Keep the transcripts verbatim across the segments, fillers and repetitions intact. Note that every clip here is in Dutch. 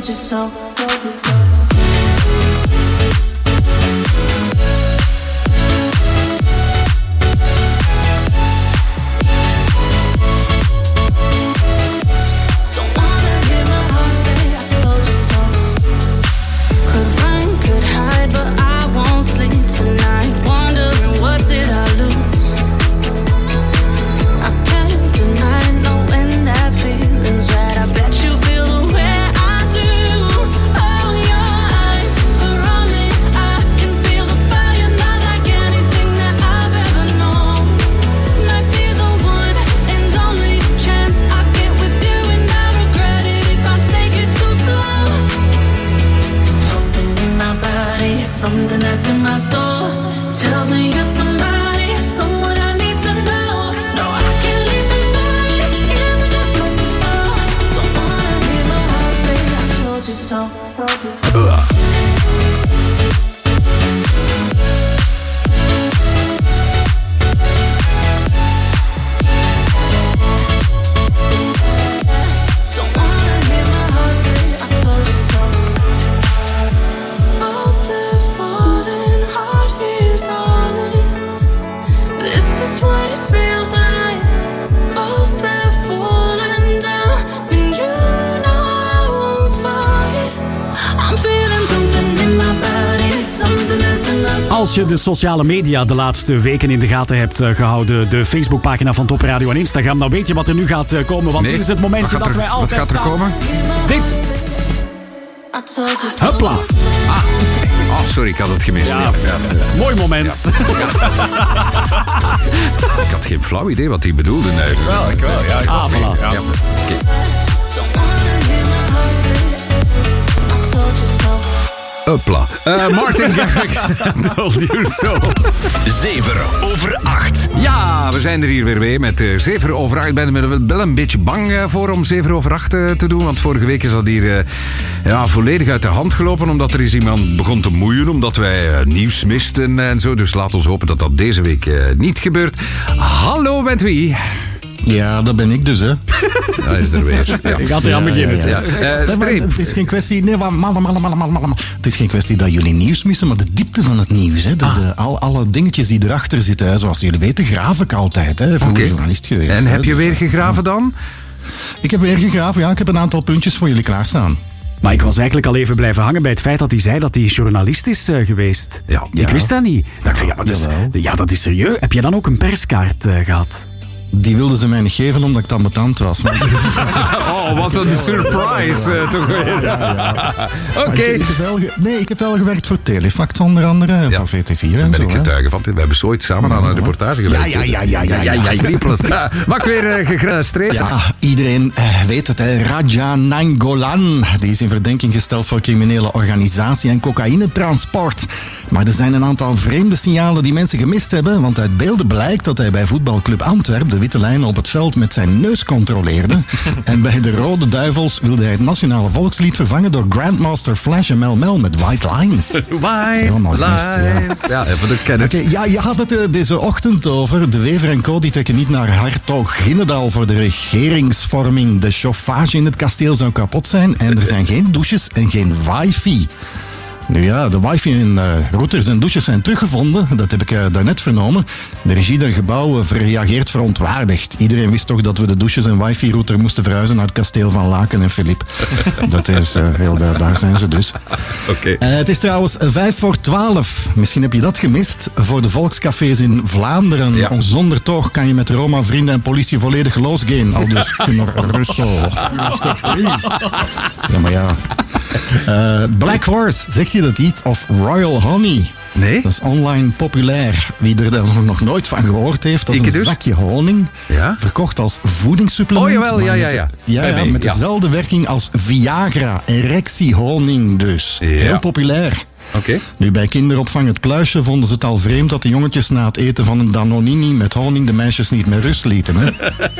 you so. Something that's in my soul tells me you're somebody, someone I need to know. No, I can't leave inside, even just like the star. Don't wanna hear my heart say I told you so. Ugh. Als je de sociale media de laatste weken in de gaten hebt uh, gehouden, de Facebookpagina van Top Radio en Instagram, dan weet je wat er nu gaat uh, komen. Want nee, dit is het momentje dat er, wij altijd... Wat gaat er komen? Dit! Hopla! Ah, oh, sorry, ik had het gemist. Ja, ja, ja, ja. Mooi moment. Ja. Ik had geen flauw idee wat hij bedoelde. Nee. Ik wel, ik wel. Ja, ik ah, voilà. Ja. Ja. Okay. Hopla. Uh, Martin Garrix. Told you so. zeven over acht. Ja, we zijn er hier weer mee met uh, zeven over acht. Ik ben er wel een beetje bang uh, voor om zeven over acht uh, te doen. Want vorige week is dat hier uh, ja, volledig uit de hand gelopen. Omdat er eens iemand begon te moeien. Omdat wij uh, nieuws misten uh, en zo. Dus laat ons hopen dat dat deze week uh, niet gebeurt. Hallo, met wie? Ja, dat ben ik dus, hè. Dat is er weer. Ja. Ik ga er aan beginnen. Ja, ja, ja. ja. Uh, nee, het is geen kwestie... Nee, maar, maar, maar, maar, maar, maar, het is geen kwestie dat jullie nieuws missen, maar de diepte van het nieuws. Hè, de, ah. de, al, alle dingetjes die erachter zitten. Hè, zoals jullie weten, graaf ik altijd. Hè, voor okay. een journalist geweest. En hè, heb je dus, weer gegraven dan? Ik heb weer gegraven, ja. Ik heb een aantal puntjes voor jullie klaarstaan. Maar ik was eigenlijk al even blijven hangen bij het feit dat hij zei dat hij journalist is uh, geweest. Ja. Ik ja. wist dat niet. Dacht, ja, dat is, ja, dat is serieus. Heb je dan ook een perskaart uh, gehad? Die wilden ze mij niet geven omdat ik dan betant was. Maar... oh, wat een surprise. Uh, toch weer. Ja, ja, ja. Oké. Okay. Ge- nee, ik heb wel gewerkt voor Telefact onder andere. En ja. Van V T vier en Daar ben zo, ik getuige van. We hebben zo ooit samen aan een reportage gewerkt. Ja, ja, ja. ja, ja, ja, ja, ja. Mag ik weer uh, gegrastreerd? Ja, iedereen uh, weet het. Hè. Raja Nainggolan. Die is in verdenking gesteld voor criminele organisatie en cocaïnetransport. Maar er zijn een aantal vreemde signalen die mensen gemist hebben. Want uit beelden blijkt dat hij bij voetbalclub Antwerpen de witte lijn op het veld met zijn neus controleerde. En bij de Rode Duivels wilde hij het nationale volkslied vervangen door Grandmaster Flash en Mel Mel met White Lines. White Lines. Ja, even de kennis. Okay, ja, je had het uh, deze ochtend over. De Wever en Co. die trekken niet naar Hertog-Ginnedaal voor de regeringsvorming. De chauffage in het kasteel zou kapot zijn en er zijn geen douches en geen wifi. Nu ja, de wifi en uh, routers en douches zijn teruggevonden. Dat heb ik uh, daarnet vernomen. De regie der gebouwen reageert verontwaardigd. Iedereen wist toch dat we de douches en wifi-router moesten verhuizen naar het kasteel van Laken en Filip. Dat is uh, heel daar, daar zijn ze dus. Okay. Uh, het is trouwens vijf voor twaalf. Misschien heb je dat gemist. Voor de volkscafés in Vlaanderen. Ja. Zonder toog kan je met Roma, vrienden en politie volledig losgaan. Al dus Gunnar Russo. Ja, maar ja. Uh, Black Horse, zegt je dat iets? Of Royal Honey? Nee. Dat is online populair. Wie er daar nog nooit van gehoord heeft, dat is een dus? zakje honing. Ja? Verkocht als voedingssupplement. Oh jawel, ja, ja, ja. Ja, ja, met ja. dezelfde werking als Viagra. Erectiehoning dus. Ja. Heel populair. Oké. Nu, bij kinderopvang Het Pluisje vonden ze het al vreemd dat de jongetjes na het eten van een Danonini met honing de meisjes niet met rust lieten. Hè?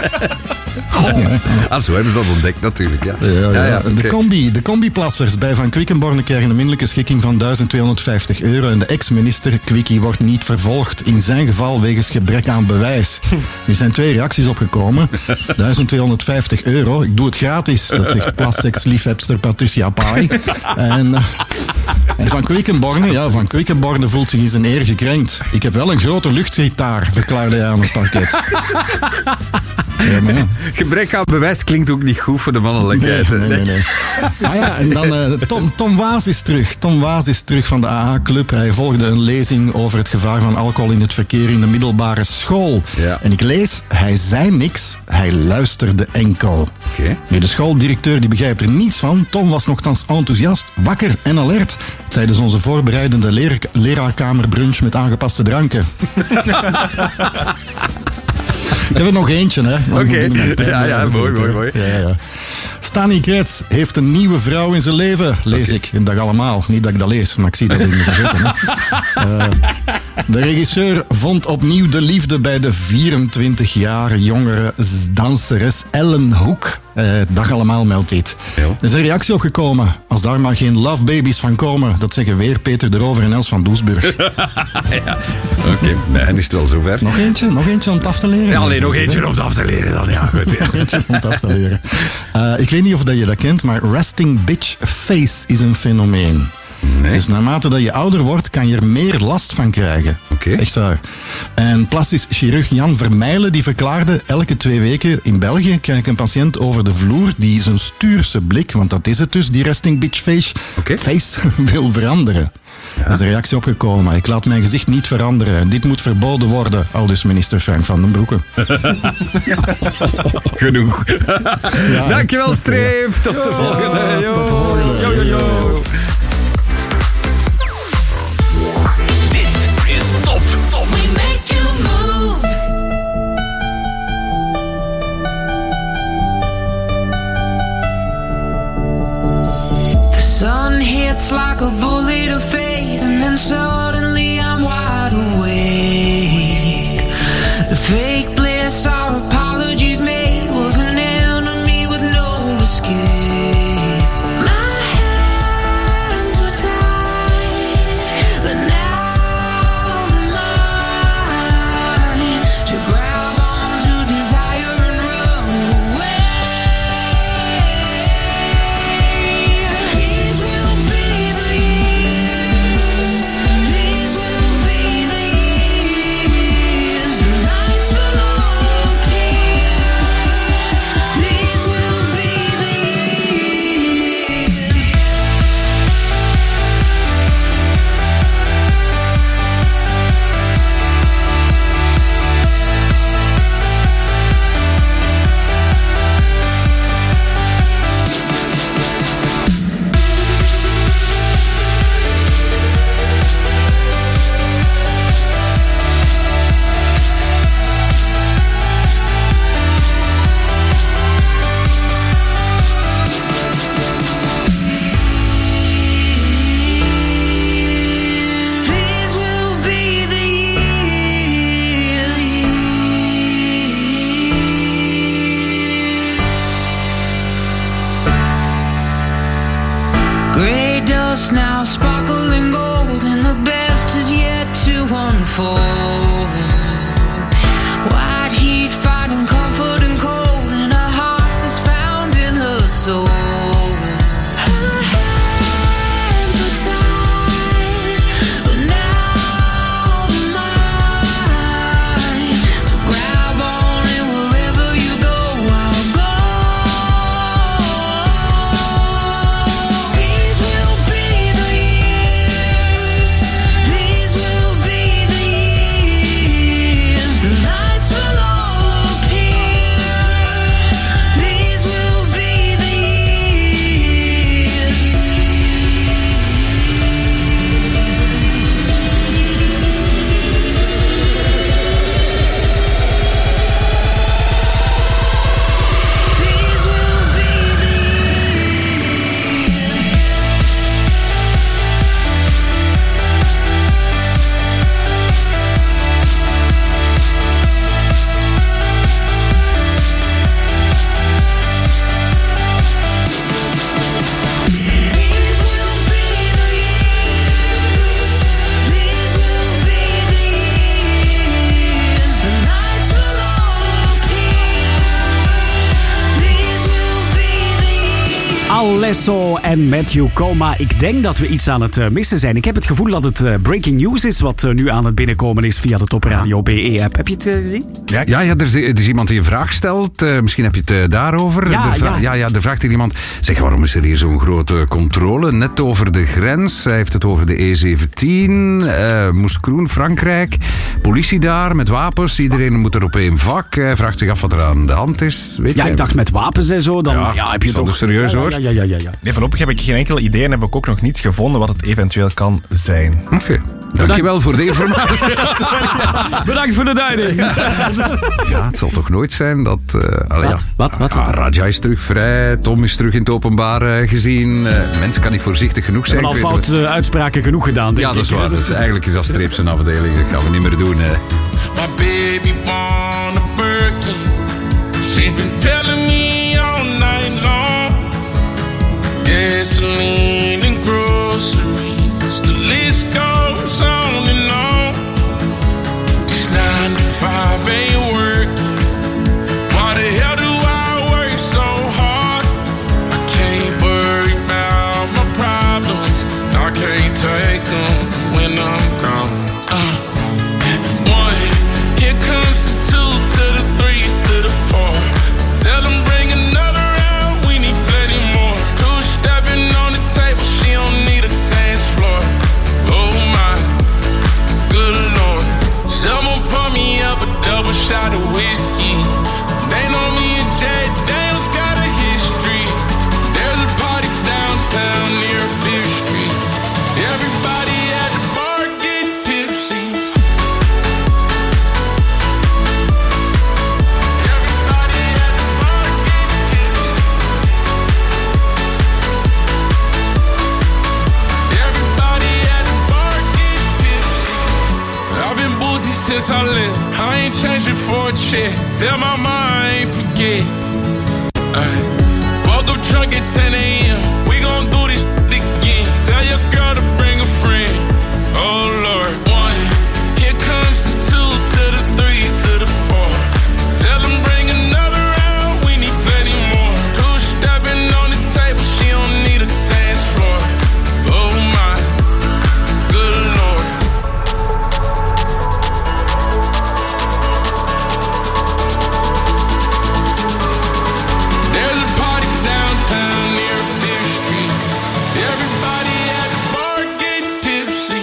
Ah, zo hebben ze dat ontdekt natuurlijk. Ja. Ja, ja. oké. De combi, de combiplassers bij Van Quickenborne krijgen een minderlijke schikking van duizend tweehonderdvijftig euro en de ex-minister Quickie wordt niet vervolgd. In zijn geval wegens gebrek aan bewijs. Er zijn twee reacties opgekomen. duizend tweehonderdvijftig euro. Ik doe het gratis. Dat zegt plassex-liefhebster Patricia Pai. En, uh, en Van Quickenborne, ja, Van Quickenborne voelt zich in zijn eer gekrenkt. Ik heb wel een grote luchtgitaar, verklaarde hij aan het parket. Ja, maar ja. Gebrek aan bewijs klinkt ook niet goed voor de mannelijkheid. Nee, nee, nee, nee. Ah ja, en dan uh, Tom, Tom Waas is terug. Tom Waas is terug van de A A-club. Hij volgde een lezing over het gevaar van alcohol in het verkeer in de middelbare school. Ja. En ik lees, hij zei niks, hij luisterde enkel. Oké. Nu, de schooldirecteur die begrijpt er niets van. Tom was nogthans enthousiast, wakker en alert tijdens onze voorbereidende leer- leraarkamerbrunch met aangepaste dranken. Ik heb er nog eentje, hè. Oké, okay. ja, ja, mooi, mooi, mooi. Ja, ja. Stani Kretz heeft een nieuwe vrouw in zijn leven, lees okay. ik. En dat allemaal. Niet dat ik dat lees, maar ik zie dat in de gazetten. uh, de regisseur vond opnieuw de liefde bij de vierentwintig jaar jongere danseres Ellen Hoek. Uh, dag allemaal, meldt dit. Ja. Er is een reactie opgekomen. Als daar maar geen love babies van komen, dat zeggen weer Peter de Rover en Els van Doesburg. ja. Oké, okay. Nee, dan is het wel zover. Nog eentje, nog eentje om het af te leren. Ja, alleen nog eentje om het af te leren dan, ja. Goed, ja. Nog eentje om het af te leren. Uh, ik weet niet of dat je dat kent, maar resting bitch face is een fenomeen. Nee. Dus naarmate dat je ouder wordt, kan je er meer last van krijgen. Oké. Echt waar. En plastisch chirurg Jan Vermeijlen die verklaarde, elke twee weken in België krijg ik een patiënt over de vloer die zijn stuurse blik, want dat is het dus, die resting bitch face, Oké. face wil veranderen. Ja. Er is een reactie opgekomen. Ik laat mijn gezicht niet veranderen. Dit moet verboden worden, aldus minister Frank van den Broeke. Genoeg. Ja. Dankjewel, Streep. Tot de volgende. Ja, tot de volgende. Yo, yo, yo. Dit is Top. Top. We make you move. The sun hits like a bullet of fate, and then suddenly I'm wide awake. The fake bliss, our apologies made, was an enemy with no escape. My hands were tied, but now they're mine to grab onto desire and run away. These will be the years. These will be the years. The nights will all appear. These will be the years. These will be the years. Gray dust now sparkling gold, and the best is yet to unfold. White heat fighting comfort and cold, and a heart was found in her soul. Her hands were tied, but now they're mine. So grab on and wherever you go, I'll go. These will be the years. These will be the years. Alesso en Matthew Coma. Ik denk dat we iets aan het uh, missen zijn. Ik heb het gevoel dat het uh, breaking news is wat uh, nu aan het binnenkomen is via de Top Radio B E-app. Heb je het uh, gezien? Ja, ja, ja er, is, er is iemand die een vraag stelt. Uh, misschien heb je het uh, daarover. Ja, er, vra- ja. ja, ja, er vraagt hier iemand... Zeg, waarom is er hier zo'n grote controle? Net over de grens. Hij heeft het over de E zeventien. Uh, Moeskroen, Frankrijk. Politie daar met wapens. Iedereen moet er op één vak. Hij vraagt zich af wat er aan de hand is. Weet Ja, jij? ik dacht met wapens en zo. Dan Ja, ja, heb je is dat toch... dus serieus, ja, hoor? Ja, ja, ja, ja, ja. Nee, voorlopig heb ik geen enkel idee en heb ik ook nog niets gevonden wat het eventueel kan zijn. Oké. Okay. Dankjewel voor de informatie. Bedankt voor de duiding. Ja, het zal toch nooit zijn dat... Uh, allee, Wat? ja. Wat? Wat? Ja, Raja is terug vrij. Tom is terug in het openbaar uh, gezien. Uh, mensen kan niet voorzichtig genoeg We zijn. hebben al Ik weet foute uh, uitspraken genoeg gedaan, denk Ja, dat is ik, hè. waar. Dat is, eigenlijk is dat streeps een afdeling. Dat gaan we niet meer doen. Hè. My baby born a Birkin. She's been telling me all night long. Gasoline and groceries. The list goes on and on. This nine to five ain't working. Why the hell do I work so hard? I can't worry about my problems. I can't take them when I'm gone. Uh. One, here comes the two to the three to the four. Tell them bring another round, we need plenty more. Two stepping on the table, she don't need a dance floor. Oh my, good lord. Someone pour me up a double shot of whiskey. They know me and Jay Daniels got a history. There's a party downtown near Fifth Street. Everybody at the bar getting tipsy. Everybody at the bar getting tipsy. Everybody at the bar getting tipsy. I've been boozy since I left. I ain't changing for a check. Tell my mom I ain't forget. Ay. Woke up drunk at ten a.m. We gon' do this shit again. Tell your girl to bring a friend. Oh Lord. One. Here comes the two to the three to the four. Tell them bring another round. We need plenty more. Two stepping on the table. She don't need a dance floor. Oh my. Good Lord. There's a party downtown near Fifth Street. Everybody at the bar getting tipsy.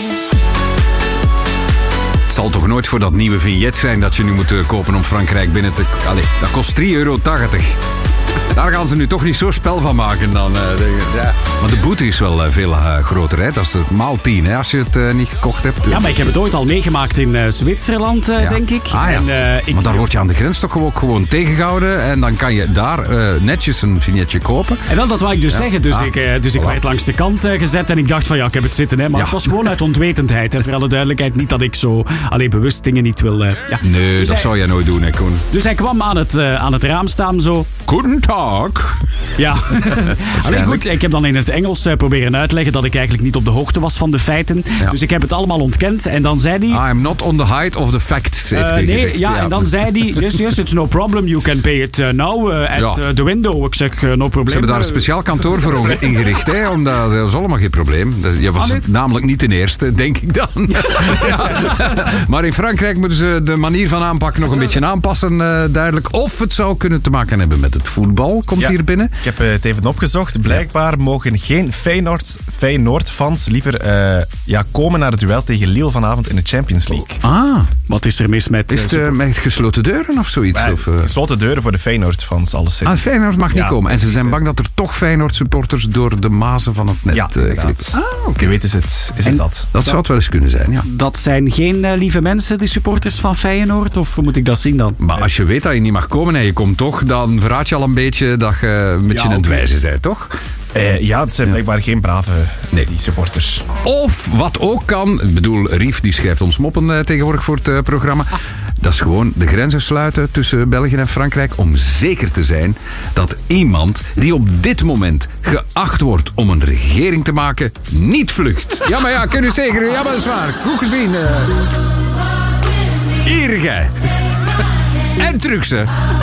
Het zal toch nooit voor dat nieuwe vignet zijn dat je nu moet uh, kopen om Frankrijk binnen te... Allee, dat kost drie euro tachtig. Daar gaan ze nu toch niet zo spel van maken dan. Uh, de, ja. Maar de boete is wel uh, veel uh, groter. Hè? Dat is het maal tien hè, als je het uh, niet gekocht hebt. Ja, maar ik heb het ooit al meegemaakt in uh, Zwitserland, uh, Ja. denk ik. Ah, ja. En, uh, ik, Maar daar word je aan de grens toch gewoon, gewoon tegengehouden. En dan kan je daar uh, netjes een vignetje kopen. En wel, dat wou ik dus Ja. zeggen. Dus, Ah. ik, uh, dus ik Voilà. werd langs de kant uh, gezet en ik dacht van ja, ik heb het zitten. Hè, maar Ja. het was gewoon uit onwetendheid. En voor alle duidelijkheid, niet dat ik zo alleen bewust dingen niet wil... Uh, ja. Nee, dus dat hij, zou jij nooit doen, hè, Koen. Dus hij kwam aan het, uh, aan het raam staan zo. Goedendag. Ja. Alleen goed, ik heb dan in het Engels uh, proberen uitleggen dat ik eigenlijk niet op de hoogte was van de feiten. Ja. Dus ik heb het allemaal ontkend. En dan zei hij... I'm not on the height of the facts, heeft Uh, hij nee, gezegd. ja, en dan zei hij, yes, yes, it's no problem, you can pay it uh, now uh, at Ja. uh, the window. Ik zeg, uh, no problem. Ze hebben daar een speciaal kantoor voor onge- ingericht, hè, omdat dat is allemaal geen probleem. Dat- Je was Ah, nee. namelijk niet de eerste, denk ik dan. Ja. Maar in Frankrijk moeten ze de manier van aanpakken nog een beetje aanpassen, uh, duidelijk. Of het zou kunnen te maken hebben met het voetbal, komt Ja. hier binnen. Ik heb uh, het even opgezocht. Blijkbaar mogen geen Feyenoord, Feyenoord-fans liever uh, ja, komen naar het duel tegen Lille vanavond in de Champions League. Ah, Wat is er mis met... is uh, het uh, met gesloten deuren of zoiets? Maar, Of, uh... Gesloten deuren voor de Feyenoord-fans, alles Ah, zegt. Feyenoord mag niet Ja, komen. En ze zijn precies, bang dat er toch Feyenoord-supporters door de mazen van het net Ja, uh, inderdaad. glippen. Ah, oké. Je weet, is het, is het dat? Dat zou het wel eens kunnen zijn, ja. Dat zijn geen uh, lieve mensen, die supporters van Feyenoord? Of hoe moet ik dat zien dan? Maar als je weet dat je niet mag komen en je komt toch, dan verraad je al een beetje dat je een beetje Ja, aan het oké. wijzen bent, toch? Uh, ja, het zijn blijkbaar geen brave nee. die supporters. Of wat ook kan, ik bedoel, Rief die schrijft ons moppen uh, tegenwoordig voor het uh, programma. Dat is gewoon de grenzen sluiten tussen België en Frankrijk om zeker te zijn dat iemand die op dit moment geacht wordt om een regering te maken, niet vlucht. Ja, maar ja, kun je zeker, ja, maar dat is waar. Goed gezien. Uh... Hier, gij. En terug, ze.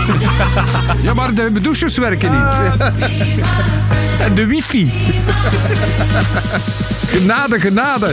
Ja, maar de douches werken niet. En de wifi. Genade, genade.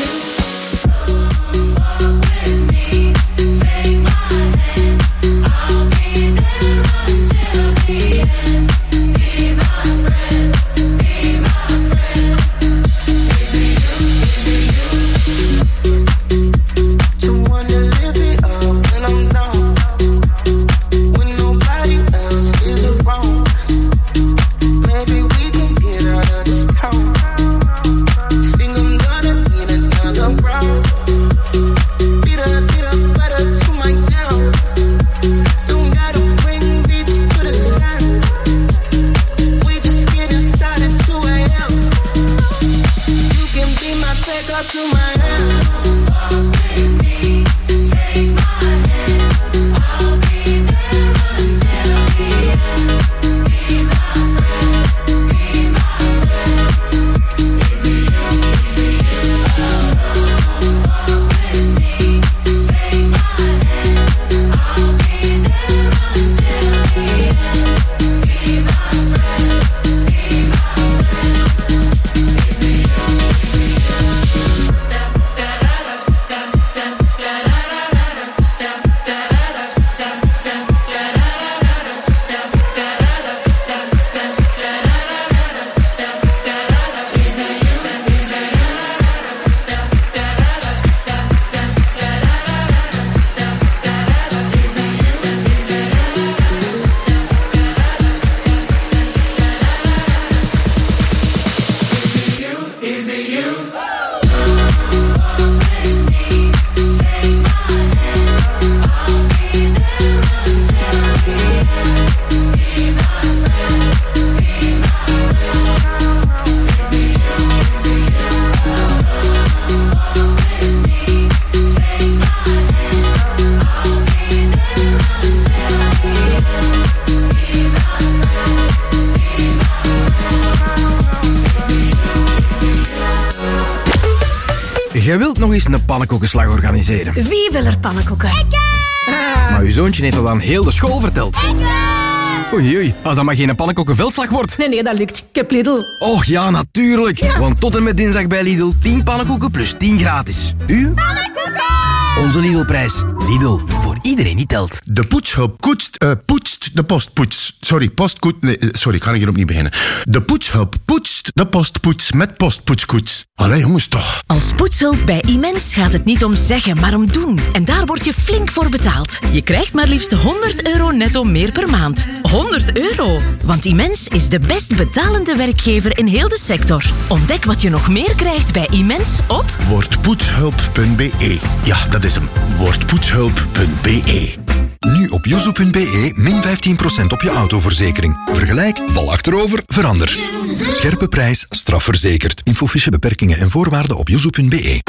Jij wilt nog eens een pannenkoekenslag organiseren. Wie wil er pannenkoeken? Maar uw zoontje heeft al aan heel de school verteld. Oei, oei, als dat maar geen pannenkoekenveldslag wordt. Nee, nee, dat lukt. Ik heb Lidl. Och ja, natuurlijk. Ja. Want tot en met dinsdag bij Lidl tien pannenkoeken plus tien gratis. U? Pannenkoeken! Onze Lidl-prijs. Lidl, voor iedereen die telt. De poetshulp koetst, uh, poetst de postpoets. Sorry, postkoet... Nee, sorry, ik ga hier opnieuw beginnen. De poetshulp poetst de postpoets met postpoetskoets. Allee, jongens, toch. Als poetshulp bij Immens gaat het niet om zeggen, maar om doen. En daar word je flink voor betaald. Je krijgt maar liefst honderd euro netto meer per maand. honderd euro! Want Immens is de best betalende werkgever in heel de sector. Ontdek wat je nog meer krijgt bij Immens op... Wordpoetshulp punt be. Ja, dat is hem. Wordpoetshulp punt be. Nu op yuzu punt be min vijftien procent op je autoverzekering. Vergelijk, val achterover, verander. Scherpe prijs, strafverzekerd. Infofische beperkingen en voorwaarden op yuzu punt be.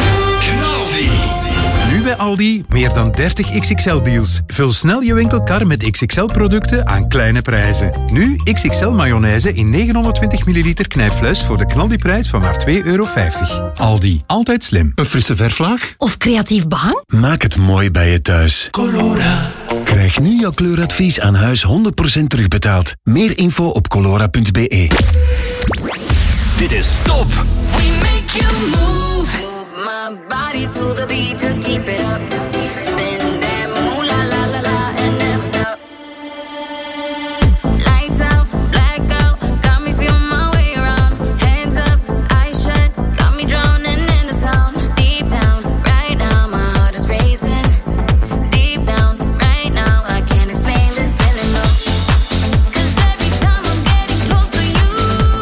Nu bij Aldi meer dan dertig X X L-deals. Vul snel je winkelkar met X X L-producten aan kleine prijzen. Nu X X L-mayonaise in negenhonderdtwintig milliliter knijpfles voor de knaldiprijs van maar twee euro vijftig. Aldi, altijd slim. Een frisse verflaag? Of creatief behang? Maak het mooi bij je thuis. Colora. Krijg nu jouw kleuradvies aan huis honderd procent terugbetaald. Meer info op colora punt be. Dit is Top. We make you move. My body to the beat, just keep it up. Spin that moolah la la la and never stop. Lights out, blackout, got me feeling my way around. Hands up, eyes shut, got me drowning in the sound. Deep down, right now, my heart is racing. Deep down, right now, I can't explain this feeling, no. Cause every time I'm getting close to you,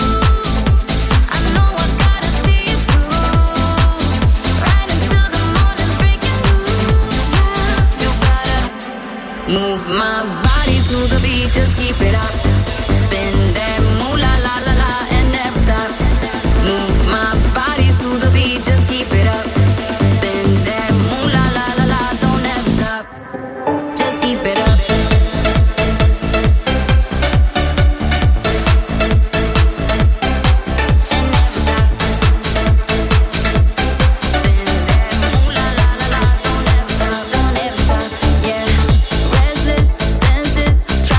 I know I gotta see it through. Right until the morning's breaking loose, yeah. You gotta move my body to the beat, just keep it up. Spin that moolah la la la and never stop. Move my body to the beat, just keep it up. Spin that moolah la la la, don't ever stop. Just keep it up. And never stop. Spin that moolah la la la, don't ever stop, don't ever stop. Yeah, restless senses.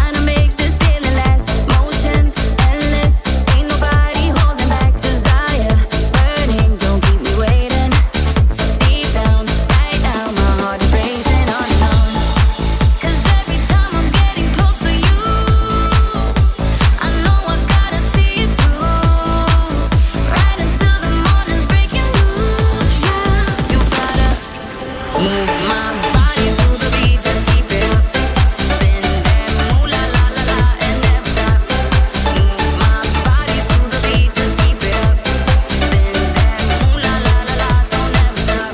Move my body to the beat, just keep it up. Spin that moolah la la la and never stop. Move my body to the beat, just keep it up. Spin that moolah la la la, don't ever stop.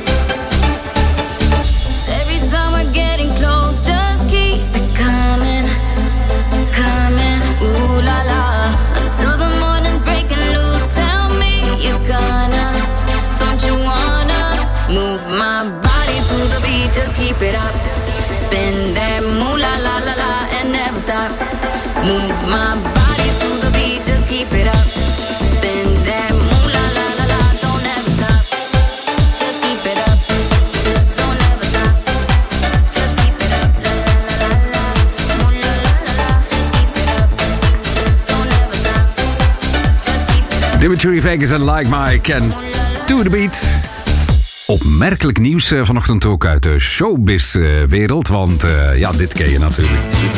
Every time we're getting close, just keep it coming, coming. Ooh la la, until the morning's breaking loose. Tell me you're gonna, don't you wanna move my body to the beat, just keep it up. Spin that moolah la la la and never stop. Move my body to the beat, just keep it up. Spin that moolah la la la, don't ever stop. Just keep it up. Don't ever stop. Just keep it up. La la la la la. Moolah la la la. Just keep it up. Don't ever stop. Just keep it up. Dimitri Vegas en Like Mike en To The Beat. Opmerkelijk nieuws eh, vanochtend ook uit de showbiz-wereld, want eh, ja, dit ken je natuurlijk.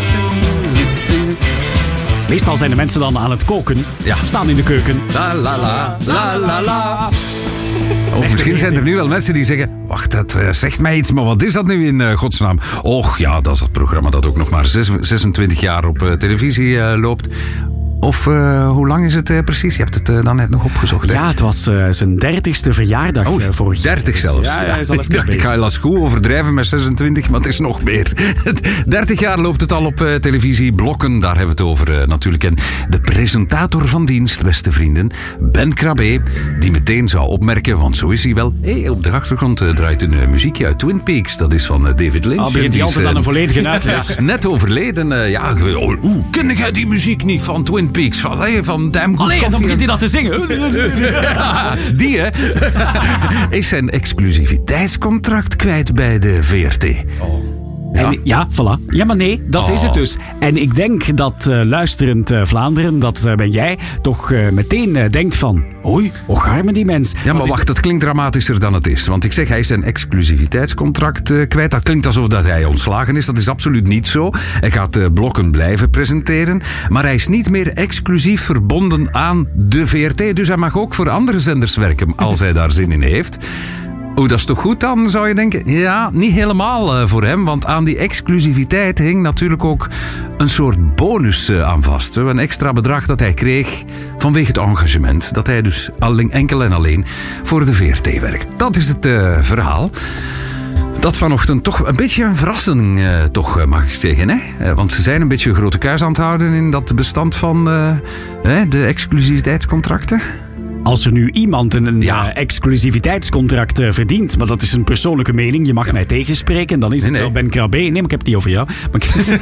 Meestal zijn de mensen dan aan het koken. Ja. Staan in de keuken. La la la, la la la. Of misschien zijn er nu wel mensen die zeggen... Wacht, dat uh, zegt mij iets, maar wat is dat nu in uh, godsnaam? Och ja, dat is het programma dat ook nog maar zes, zesentwintig jaar op uh, televisie uh, loopt. Of uh, hoe lang is het uh, precies? Je hebt het uh, dan net nog opgezocht. Hè? Ja, het was uh, zijn dertigste verjaardag oh, uh, vorig jaar. dertig zelfs. Ja, ja, hij is al ik even dacht, ik bezig. ga helaas goed overdrijven met zesentwintig, maar het is nog meer. dertig jaar loopt het al op uh, televisie. Blokken, daar hebben we het over uh, natuurlijk. En de presentator van dienst, beste vrienden, Ben Krabbe, die meteen zou opmerken, want zo is hij wel. Hey, op de achtergrond uh, draait een uh, muziekje uit Twin Peaks. Dat is van uh, David Lynch. Al begint hij altijd uh, aan een volledige uitleg. Net overleden. Uh, ja, oh, oeh, ken jij die muziek niet van Twin Peaks? Van, hey, van Damn Good Allee, dan Coffee. begint hij dat te zingen. Ja, die, hè, is zijn exclusiviteitscontract kwijt bij de V R T. Oh. Ja. En, ja, voilà. Ja, maar nee, dat Oh. is het dus. En ik denk dat uh, luisterend uh, Vlaanderen, dat uh, ben jij, toch uh, meteen uh, denkt van... Oei, hoe garme die mens. Ja, maar Wat wacht, is dat klinkt dramatischer dan het is. Want ik zeg, hij is zijn exclusiviteitscontract uh, kwijt. Dat klinkt alsof dat hij ontslagen is. Dat is absoluut niet zo. Hij gaat uh, blokken blijven presenteren. Maar hij is niet meer exclusief verbonden aan de V R T. Dus hij mag ook voor andere zenders werken, als hij daar zin in heeft. Oh, dat is toch goed dan, zou je denken? Ja, niet helemaal uh, voor hem, want aan die exclusiviteit hing natuurlijk ook een soort bonus uh, aan vast. Hè? Een extra bedrag dat hij kreeg vanwege het engagement. Dat hij dus alleen, enkel en alleen voor de V R T werkt. Dat is het uh, verhaal. Dat vanochtend toch een beetje een verrassing, uh, toch, uh, mag ik zeggen. Hè? Uh, want ze zijn een beetje een grote kuis aan het houden in dat bestand van uh, uh, de exclusiviteitscontracten. Als er nu iemand een Ja. uh, exclusiviteitscontract uh, verdient, maar dat is een persoonlijke mening, je mag mij tegenspreken, dan is het Nee, wel nee. Ben Krabbe. Nee, maar ik heb het niet over jou. Maar ik-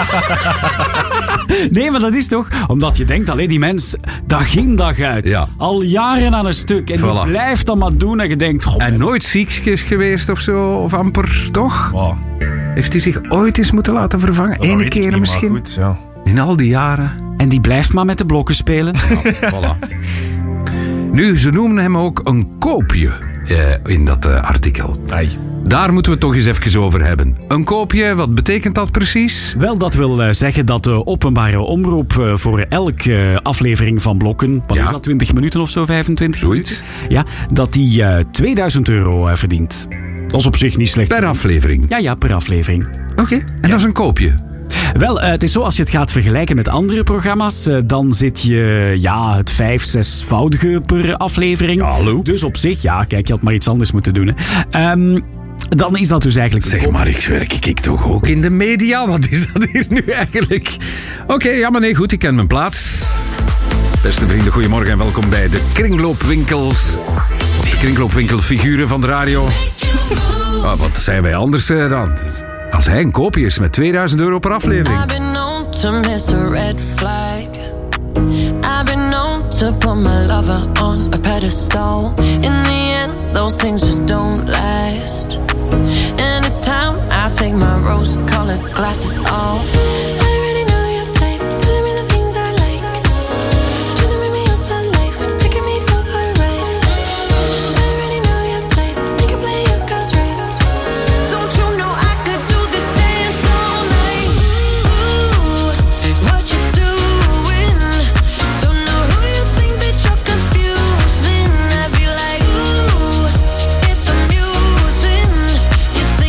nee, maar dat is toch omdat je denkt, allee, die mens, dag in dag uit, Ja. al jaren aan een stuk, en Voilà. die blijft dan maar doen en je denkt, goh, En nooit ziek geweest of zo, of amper, toch? Wow. Heeft hij zich ooit eens moeten laten vervangen? Dat Ene weet ik keer niet, maar misschien? goed, ja. In al die jaren. en die blijft maar met de blokken spelen. Voilà. Nu, ze noemen hem ook een koopje eh, in dat eh, artikel. Ai. Daar moeten we het toch eens even over hebben. Een koopje, wat betekent dat precies? Wel, dat wil uh, zeggen dat de openbare omroep uh, voor elke uh, aflevering van blokken, wat Ja. is dat, twintig minuten of zo, vijfentwintig Zoiets. minuten? Ja, dat die uh, tweeduizend euro uh, verdient. Dat is op zich niet slecht. Per aflevering. Ja, ja, per aflevering. Oké, en dat is een koopje. Wel, uh, het is zo, als je het gaat vergelijken met andere programma's, uh, dan zit je ja, het vijf, zesvoudige per aflevering. Ja, hallo. Dus op zich, ja, kijk, je had maar iets anders moeten doen. Hè. Um, dan is dat dus eigenlijk... Zeg maar, ik werk ik toch ook in de media? Wat is dat hier nu eigenlijk? Oké, okay, ja, maar nee, goed, ik ken mijn plaats. Beste vrienden, goedemorgen en welkom bij de kringloopwinkels. Of de kringloopwinkelfiguren van de radio. Oh, wat zijn wij anders uh, dan? Als hij een koopje is met tweeduizend euro per aflevering. I've been known to miss a red flag. I've been known to put my lover on a pedestal. In the end, those things just don't last. And it's time I take my rose-colored glasses off. I already know your type, telling me the things I like. Trying to make me yours for life, taking me for a ride. I already know your type, you can play your cards right. Don't you know I could do this dance all night? Ooh, what you doing? Don't know who you think that you're confusing. I'd be like, ooh, it's amusing. You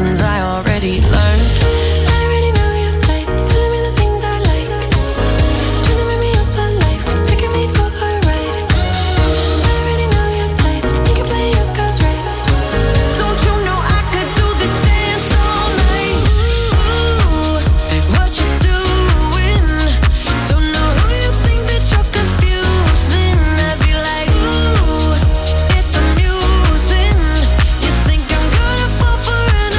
lessons I already learned. I already know your type, telling me the things I like. Trying to make me yours for life, taking me for a ride. I already know your type, you can play your cards right. Don't you know I could do this dance all night? Ooh, what you doing? Don't know who you think that you're confusing. I'd be like, ooh, it's amusing. You think I'm gonna fall for an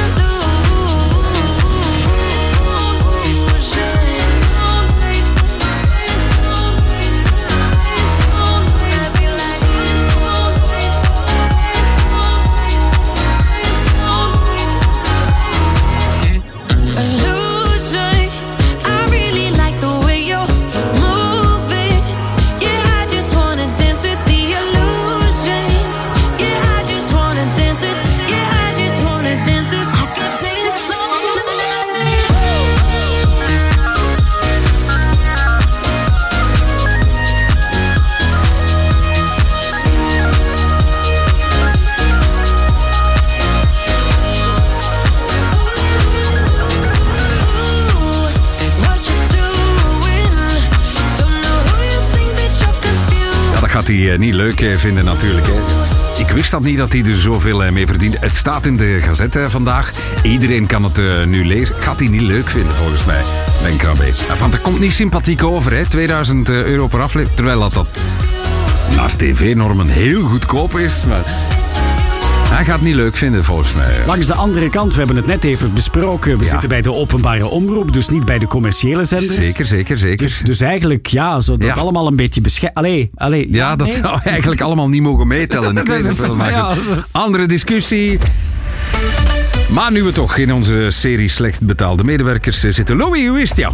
illusion. I really like the way you're moving. Yeah, I just wanna dance with the illusion. Yeah, I just wanna dance with. Yeah, I just wanna dance with. I could dance all Ja, dat gaat hij eh, niet leuk eh, vinden natuurlijk. Hè. Ik wist dat niet dat hij er zoveel eh, mee verdient. Het staat in de gazette eh, vandaag. Iedereen kan het eh, nu lezen. Gaat hij niet leuk vinden volgens mij, Ben Krabbe. Want dat komt niet sympathiek over, hè. tweeduizend euro per aflevering. Terwijl dat, dat naar tv-normen heel goedkoop is. Maar hij gaat het niet leuk vinden volgens mij. Langs de andere kant, we hebben het net even besproken. We Ja. zitten bij de openbare omroep, dus niet bij de commerciële zenders. Zeker, zeker, zeker. Dus, dus eigenlijk, ja, zou dat Ja. allemaal een beetje beschermd. Allee, allee. Ja, dat nee? zou eigenlijk allemaal niet mogen meetellen. Ik weet het wel, maar Ja. goed. Andere discussie. Maar nu we toch in onze serie slecht betaalde medewerkers eh, zitten. Louis, hoe is het jou?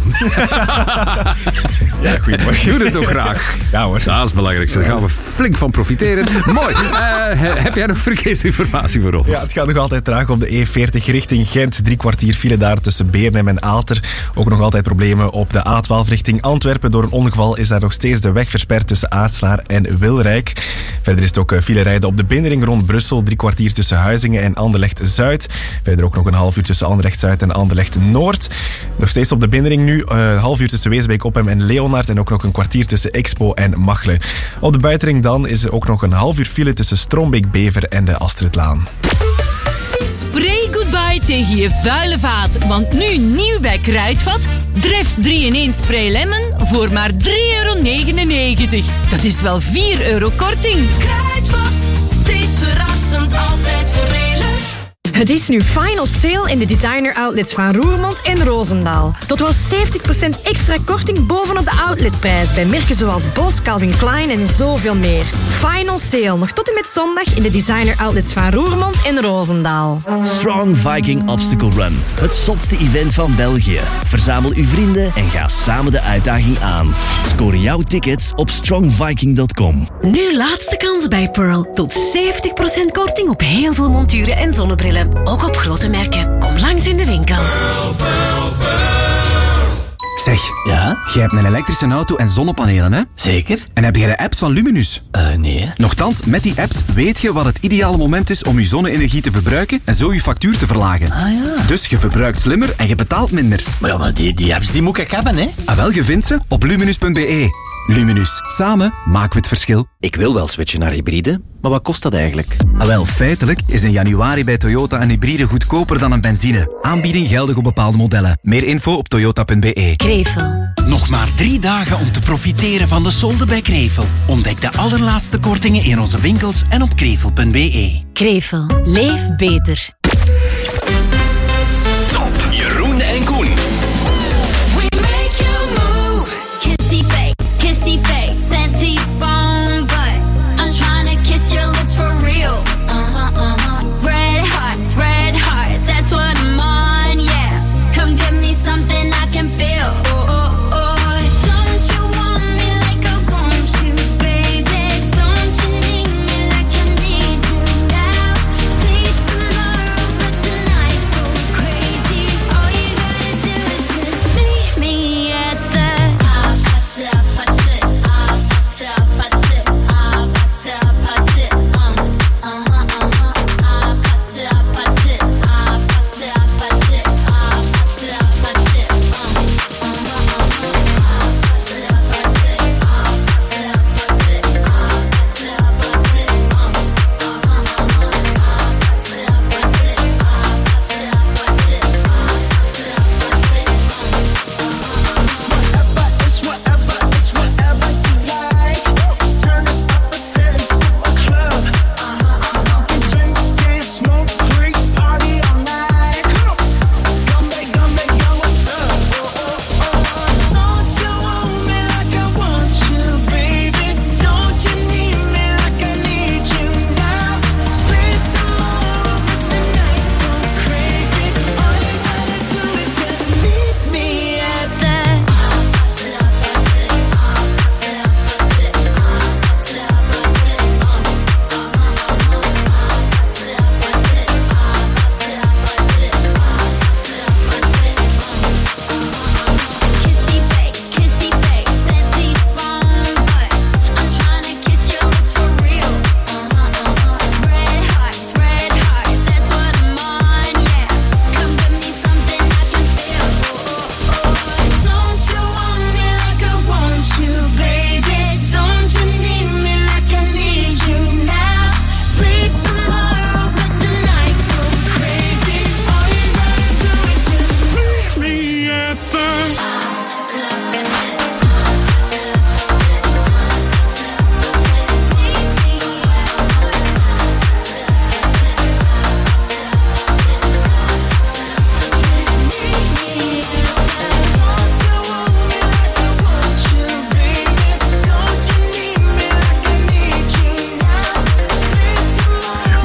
Ja, goedemorgen. Doe het toch graag? Ja hoor. Dat is het belangrijkste. Daar gaan we flink van profiteren. Mooi. Eh, he- heb jij nog verkeersinformatie voor ons? Ja, het gaat nog altijd traag op de E veertig richting Gent. Drie kwartier file daar tussen Beernem en Aalter. Ook nog altijd problemen op de A twaalf richting Antwerpen. Door een ongeval is daar nog steeds de weg versperd tussen Aartslaar en Wilrijk. Verder is het ook file rijden op de binnenring rond Brussel. Drie kwartier tussen Huizingen en Anderlecht-Zuid. Verder ook nog een half uur tussen Anderlecht-Zuid en Anderlecht-Noord. Nog steeds op de binnenring nu. Uh, een half uur tussen Weesbeek-Oppem en Leonard. En ook nog een kwartier tussen Expo en Machelen. Op de buitenring dan is er ook nog een half uur file tussen Strombeek-Bever en de Astridlaan. Spray goodbye tegen je vuile vaat. Want nu nieuw bij Kruidvat. Dreft drie in één spray lemon voor maar drie euro negenennegentig. Dat is wel vier euro korting. Kruidvat, steeds verrassend, altijd voordelig. Het is nu final sale in de designer outlets van Roermond en Roosendaal. Tot wel zeventig procent extra korting bovenop de outletprijs bij merken zoals Bos, Calvin Klein en zoveel meer. Final sale nog tot en met zondag in de designer outlets van Roermond en Roosendaal. Strong Viking Obstacle Run. Het zotste event van België. Verzamel uw vrienden en ga samen de uitdaging aan. Score jouw tickets op strong viking dot com. Nu laatste kans bij Pearl. Tot zeventig procent korting op heel veel monturen en zonnebrillen. Ook op grote merken. Kom langs in de winkel. Zeg, ja? Jij hebt een elektrische auto en zonnepanelen, hè? Zeker? En heb jij de apps van Luminus? Eh, nee. Nochtans, met die apps weet je wat het ideale moment is om je zonne-energie te verbruiken en zo je factuur te verlagen. Ah ja. Dus je verbruikt slimmer en je betaalt minder. Maar ja, maar die, die apps die moet ik hebben, hè? Ah, wel, je vindt ze op luminus punt be. Luminus. Samen maken we het verschil. Ik wil wel switchen naar hybride, maar wat kost dat eigenlijk? Ah, wel, feitelijk is in januari bij Toyota een hybride goedkoper dan een benzine. Aanbieding geldig op bepaalde modellen. Meer info op toyota punt be. Krevel. Nog maar drie dagen om te profiteren van de solden bij Krevel. Ontdek de allerlaatste kortingen in onze winkels en op krevel punt be. Krevel. Leef beter. Top. Jeroen en Koen. We make you move. Kissy face, kissy face, sent to your phone, but I'm trying to kiss your lips for real. Uh-huh, uh-huh. Red hearts, red hearts, that's what I'm on, yeah. Come give me something I can feel. Oh, oh, oh. Don't you want me like I want you, baby? Don't you need me like I need you now? See tomorrow.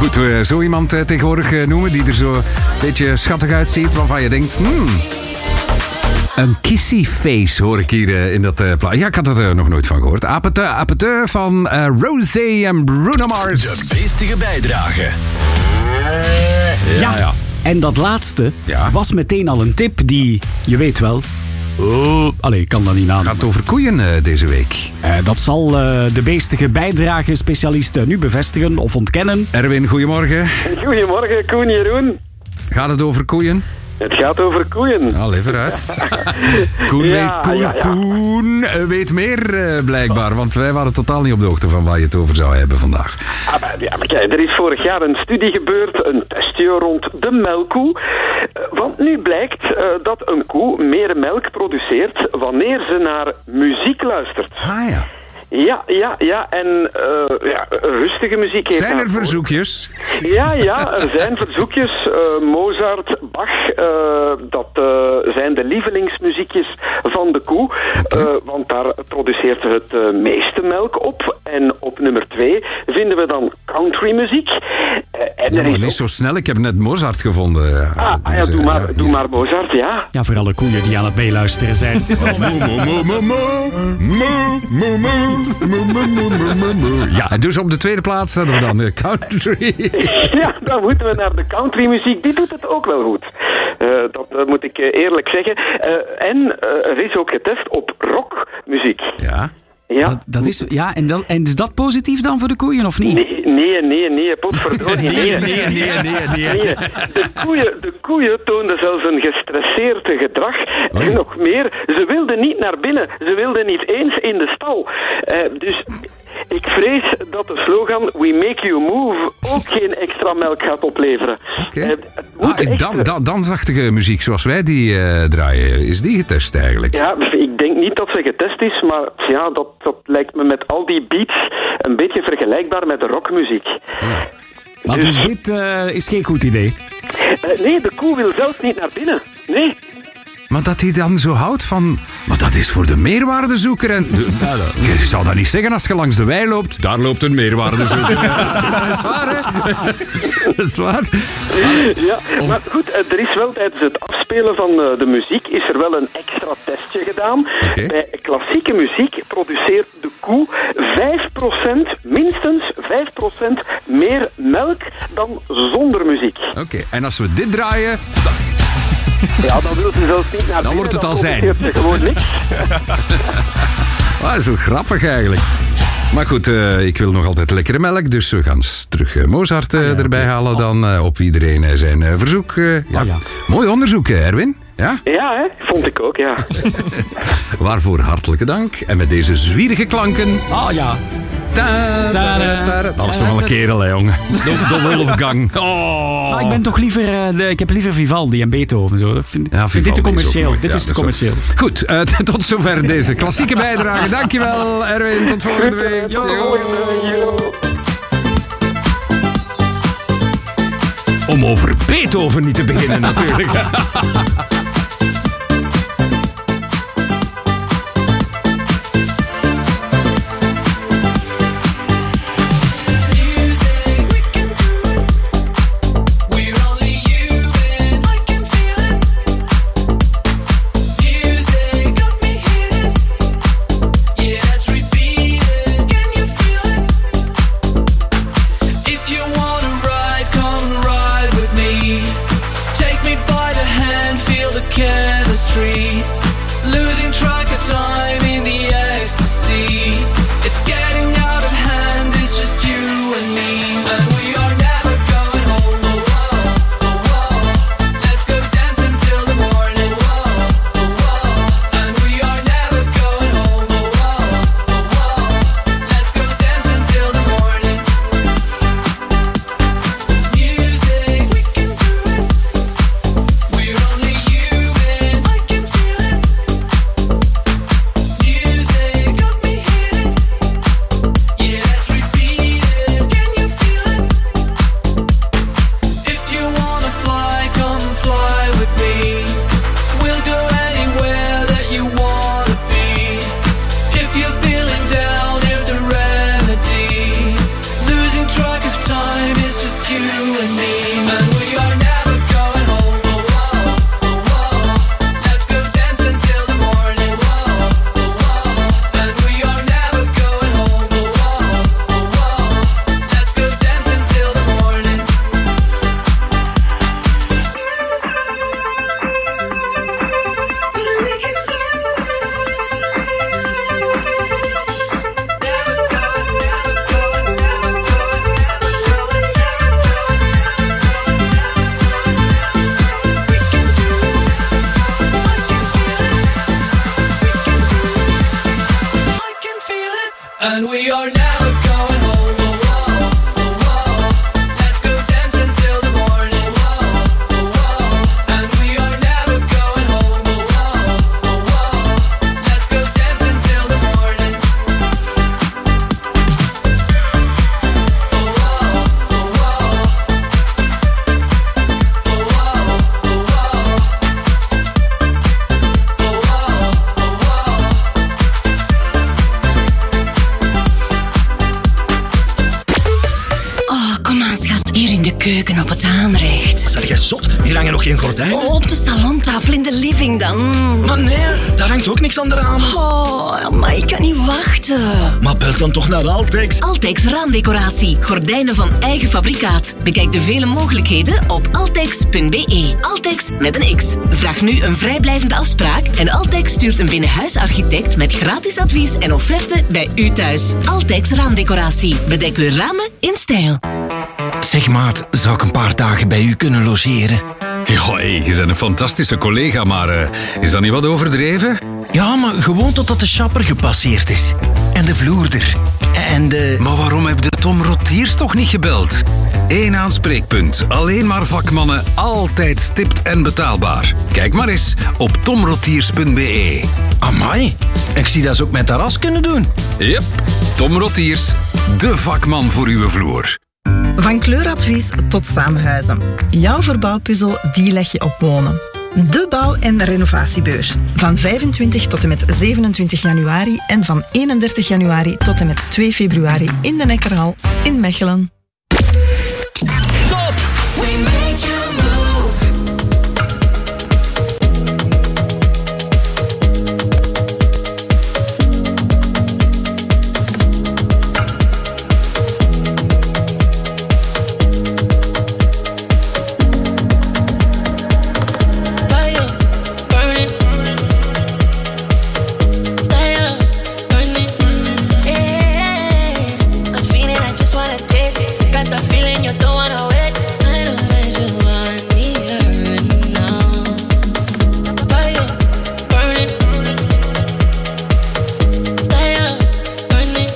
Goed, uh, zo iemand uh, tegenwoordig uh, noemen die er zo een beetje schattig uitziet, waarvan je denkt... Hmm, een kissy face hoor ik hier uh, in dat uh, plaat. Ja, ik had er uh, nog nooit van gehoord. Apete, apete van uh, Rosé en Bruno Mars. De beestige bijdrage. Ja, ja. ja. En dat laatste ja. was meteen al een tip die, je weet wel... Oh, allee, ik kan dat niet aan. Gaat het over koeien uh, deze week? Uh, dat zal uh, de beestige bijdrage-specialist nu bevestigen of ontkennen. Erwin, goedemorgen. Goedemorgen, Koen, Jeroen. Gaat het over koeien? Het gaat over koeien. Al even uit. Koen, ja, weet, Koen, ja, ja. Koen weet meer uh, blijkbaar, want wij waren totaal niet op de hoogte van waar je het over zou hebben vandaag. Ah, maar, ja, maar kijk, er is vorig jaar een studie gebeurd, een testje rond de melkkoe. Want nu blijkt uh, dat een koe meer melk produceert wanneer ze naar muziek luistert. Ah ja. Ja, ja, ja. En uh, ja, rustige muziek. Heeft zijn er verzoekjes? Ja, ja, er zijn verzoekjes. Uh, Mozart, Bach, uh, dat uh, zijn de lievelingsmuziekjes van de koe. Okay. Uh, want daar produceert het uh, meeste melk op. En op nummer twee vinden we dan countrymuziek. Uh, en ja, er maar is niet ook... zo snel. Ik heb net Mozart gevonden. Ah, ah ja, doe maar, doe maar Mozart, ja. Ja, voor alle koeien die aan het meeluisteren zijn. Het is al ja, en dus op de tweede plaats hadden we dan de country. Ja, dan moeten we naar de countrymuziek. Die doet het ook wel goed. Uh, dat uh, moet ik uh, eerlijk zeggen. Uh, en uh, er is ook getest op rockmuziek. Ja. Ja. Dat, dat is, ja, en, dat, en is dat positief dan voor de koeien, of niet? Nee, nee, nee, nee potverdorie. nee, nee, nee, nee, nee, nee. nee. De, koeien, de koeien toonden zelfs een gestresseerd gedrag. Oh. En nog meer, ze wilden niet naar binnen. Ze wilden niet eens in de stal. Uh, dus... Ik vrees dat de slogan We Make You Move ook geen extra melk gaat opleveren. Oké. Okay. Uh, ah, dan, dan, dansachtige muziek zoals wij die uh, draaien, is die getest eigenlijk? Ja, ik denk niet dat ze getest is, maar ja, dat, dat lijkt me met al die beats een beetje vergelijkbaar met de rockmuziek. Ja. Maar dus, dus dit uh, is geen goed idee? Uh, nee, de koe wil zelfs niet naar binnen. Nee. Maar dat hij dan zo houdt van... Maar dat is voor de meerwaardezoeker. En de, je zou dat niet zeggen als je langs de wei loopt. Daar loopt een meerwaardezoeker. Dat is waar, hè? Dat is waar. Ja, maar goed, er is wel tijdens het afspelen van de muziek... is er wel een extra testje gedaan. Okay. Bij klassieke muziek produceert de koe vijf procent, minstens vijf procent meer melk dan zonder muziek. Oké, okay. En als we dit draaien... Ja, dan wil ze zelfs niet naar dan binnen. wordt het dan al zijn. Ze gewoon niks. Ah, zo grappig eigenlijk. Maar goed, uh, ik wil nog altijd lekkere melk, dus we gaan terug uh, Mozart uh, ah, ja, erbij okay. halen dan uh, op iedereen uh, zijn uh, verzoek. Uh, ja. Oh, ja. Mooi onderzoek, Erwin. Ja, ja hè? Vond ik ook, ja. Waarvoor hartelijke dank. En met deze zwierige klanken... Oh ja. Ta -ta -ta -ta -ta. Dat was toch wel een kerel, hè, jongen. De, de Wolfgang. Oh. Maar ik ben toch liever... Uh, de, ik heb liever Vivaldi en Beethoven. Zo. Dat vind, ja, vind dit te commercieel. Dit ja, is te commercieel. Goed, uh, tot zover deze klassieke bijdrage. Dankjewel, Erwin. Tot volgende week. Tot volgende week. Om over Beethoven niet te beginnen, natuurlijk. Feel just you and me. And we are never going home. Oh, whoa, oh, whoa. Let's go dancing till the morning. Whoa, oh, whoa. And we are never going home. Oh, whoa, oh, whoa. Let's go dancing till the morning. And we are never going home. Oh, whoa, oh, whoa. Let's go dancing till the morning. Whoa, oh, whoa. And we are never going home. Oh, whoa, oh, whoa. Let's go dancing till the morning. Oh, whoa, oh, whoa. Oh, whoa, oh, whoa. Oh, whoa, oh, whoa. Oh, kom aan, schat. Hier in de keuken op het aanrecht. Zeg jij zot? Hier hangen nog geen gordijnen. Oh, op de salontafel in de living dan. Maar nee, daar hangt ook niks aan de ramen. Oh, maar ik kan niet wachten. Maar bel dan toch naar Altex. Altex raamdecoratie. Gordijnen van eigen fabrikaat. Bekijk de vele mogelijkheden op altex punt be. Altex met een X. Vraag nu een vrijblijvende afspraak en Altex stuurt een binnenhuisarchitect met gratis advies en offerte bij u thuis. Altex raamdecoratie. Bedek uw ramen in stijl. Zeg maat, zou ik een paar dagen bij u kunnen logeren? Ja, hey, je bent een fantastische collega, maar uh, is dat niet wat overdreven? Ja, maar gewoon totdat de chapper gepasseerd is. En de vloer er. En de... Maar waarom heb je Tom Rotiers toch niet gebeld? Eén aanspreekpunt. Alleen maar vakmannen, altijd stipt en betaalbaar. Kijk maar eens op tom rotiers punt be. Amai, ik zie dat ze ook met terras kunnen doen. Yep, Tom Rotiers, de vakman voor uw vloer. Van kleuradvies tot samenhuizen. Jouw verbouwpuzzel, die leg je op wonen. De bouw- en renovatiebeurs. Van vijfentwintig tot en met zevenentwintig januari en van eenendertig januari tot en met twee februari in de Nekkerhal in Mechelen. Top! We make you move. Fire, burning. Stay up, burning. Yeah, I'm feeling, I just wanna taste it. Got the feeling you don't wanna wait. I know that you want me here and now. Fire, burning. Stay up, burning.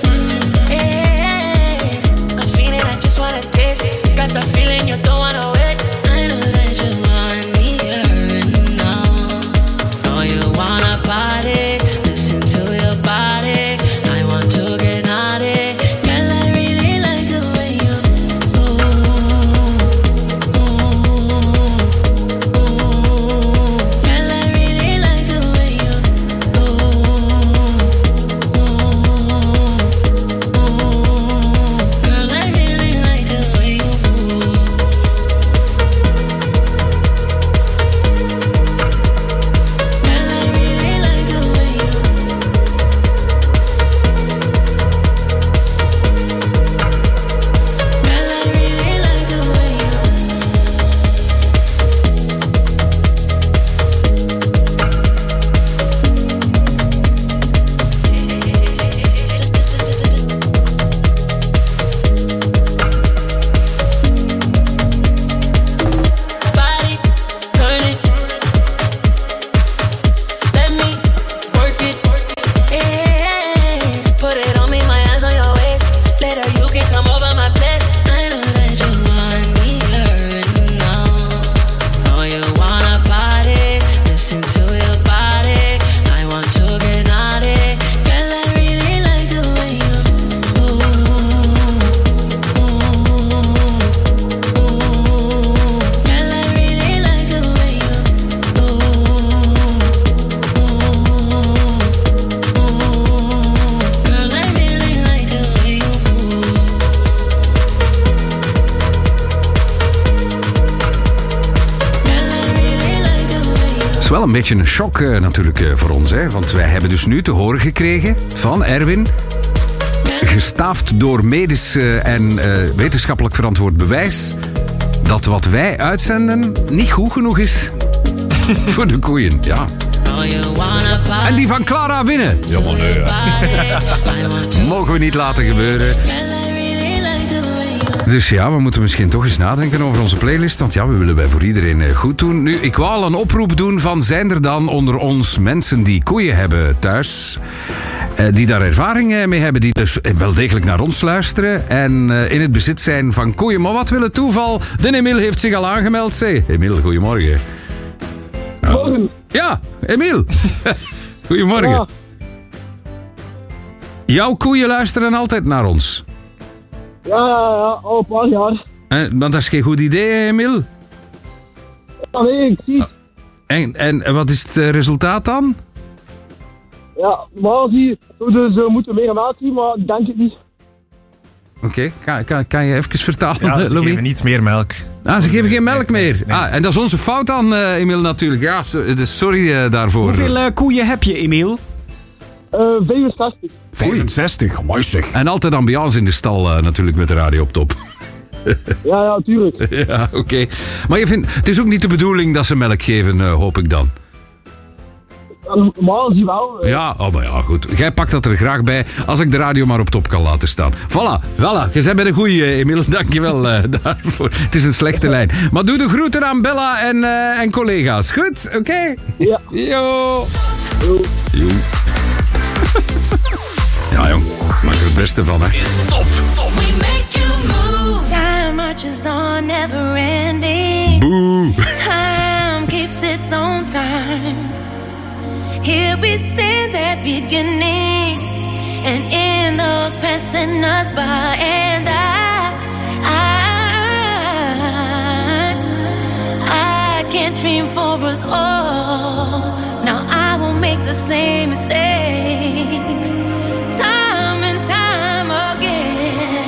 Yeah, I'm feeling, I just wanna taste it. Got the feeling you don't wanna wait. I know that you want me here and now. Know you wanna party, listen to your body. I want to get naughty. Girl, I really like the way you ooh, ooh, ooh. Girl, I really like the way you ooh, ooh, ooh. Girl, I really like the way you wel een beetje een shock uh, natuurlijk uh, voor ons. Hè? Want wij hebben dus nu te horen gekregen van Erwin, gestaafd door medisch uh, en uh, wetenschappelijk verantwoord bewijs, dat wat wij uitzenden niet goed genoeg is voor de koeien. Ja. En die van Clara winnen. Ja, maar nee. Ja. Mogen we niet laten gebeuren. Dus ja, we moeten misschien toch eens nadenken over onze playlist. Want ja, we willen wij voor iedereen goed doen. Nu, ik wou al een oproep doen van... zijn er dan onder ons mensen die koeien hebben thuis... die daar ervaring mee hebben, die dus wel degelijk naar ons luisteren... en in het bezit zijn van koeien. Maar wat wil het toeval? De Emiel heeft zich al aangemeld, zeg. Emiel, goedemorgen. Morgen. Ja, Emiel. Goedemorgen. Ja. Jouw koeien luisteren altijd naar ons. Ja, ja, ja, al een paar jaar. Eh, want dat is geen goed idee, Emiel? Ja, nee, ik zie. En, en wat is het resultaat dan? Ja, normaal zie je, dus ze moeten meer melk zien, maar ik denk het niet. Oké, okay. kan, kan, kan je even vertalen, ja, ze Louis? geven niet meer melk. Ah, ze geven geen melk meer. Nee. Ah, en dat is onze fout dan, uh, Emiel, natuurlijk. Ja, dus sorry uh, daarvoor. Hoeveel uh, koeien heb je, Emiel? Uh, vijfenzestig. vijfenzestig, amai zeg. En altijd ambiance in de stal uh, natuurlijk met de radio op top. Ja, ja, tuurlijk. Ja, oké. Okay. Maar je vindt, het is ook niet de bedoeling dat ze melk geven, uh, hoop ik dan. Normaal zie je wel. Uh. Ja, oh, maar ja, goed. Jij pakt dat er graag bij als ik de radio maar op top kan laten staan. Voilà, voilà. Je bent bij de goeie, Emiel. Dankjewel uh, daarvoor. Het is een slechte lijn. Maar doe de groeten aan Bella en, uh, en collega's. Goed? Oké? Okay? Ja. Yo. Yo. Yo. Ja, jong. Maak er het beste van, hè. Stop. We make you move. Time marches on, never ending. Boe. Time keeps its own time. Here we stand at beginning, and in those passing us by, and I, I, I can't dream for us all. Now I won't make the same mistakes, time and time again.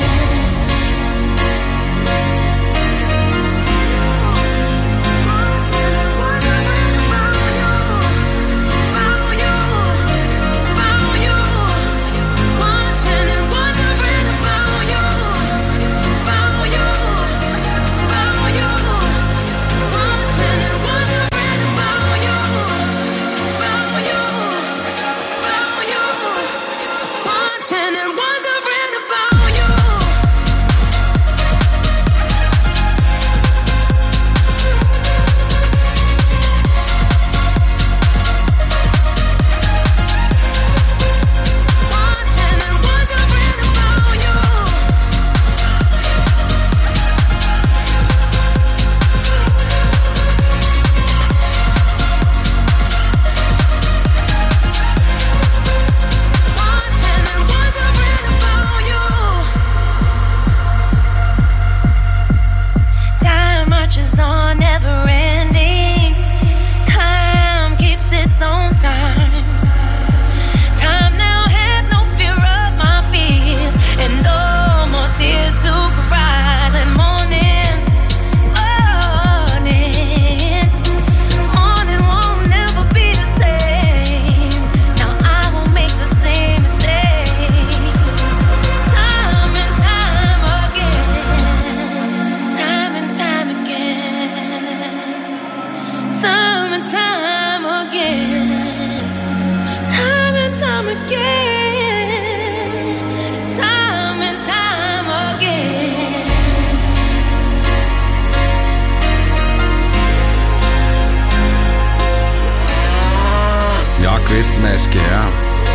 Ja.